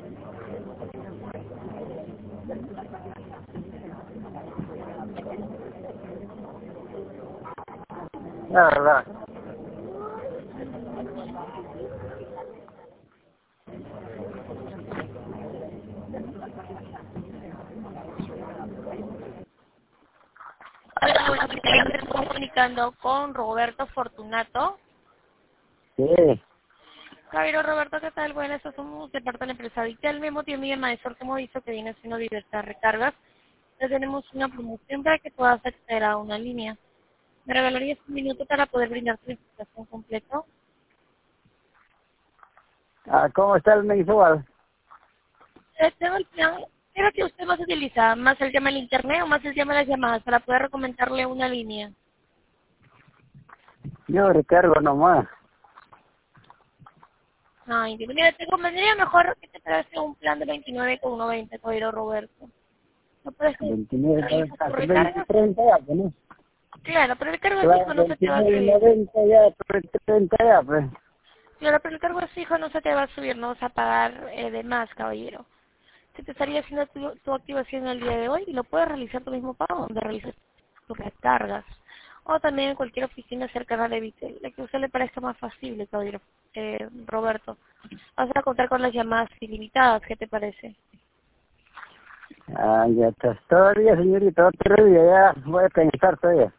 La verdad. Hola, buenas tardes. Me estoy comunicando con Roberto Fortunato. Sí. Caballero Roberto, ¿qué tal? Bueno, somos de parte de la empresa Vitel. Me motivo mi maestro que hemos visto que viene haciendo diversas recargas. Ya tenemos una promoción para que puedas acceder a una línea. ¿Me regalarías un minuto para poder brindarte la información completa? Ah, ¿cómo está el mensual? Tengo el plan. ¿Qué que usted más utiliza? ¿Más el tema del internet o más el tema de las llamadas para poder recomendarle una línea? Yo recargo nomás. Ay, mira, te convendría mejor que te parece un plan de 29,90, caballero Roberto. ¿No puedes 29, realizar tu hasta 20, recarga? 30 ya, pues, ¿no? Claro, pero el cargo Claro, fijo no se te va a 29, subir. 90 ya, 30 ya, pues. Claro, pero el cargo fijo no se te va a subir, no vas a pagar de más, caballero. Se te estaría haciendo tu activación el día de hoy y lo puedes realizar tu mismo pago donde realizas tus recargas. O también en cualquier oficina cercana de Vitel, la que a usted le parezca más factible, caballero Roberto. Vas a contar con las llamadas ilimitadas, ¿qué te parece? Ah, ya está. Todavía, señorita, otro día ya voy a pensar todavía.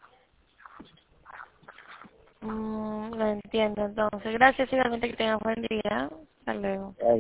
Lo entiendo, entonces. Gracias, igualmente que tengas buen día. Hasta luego.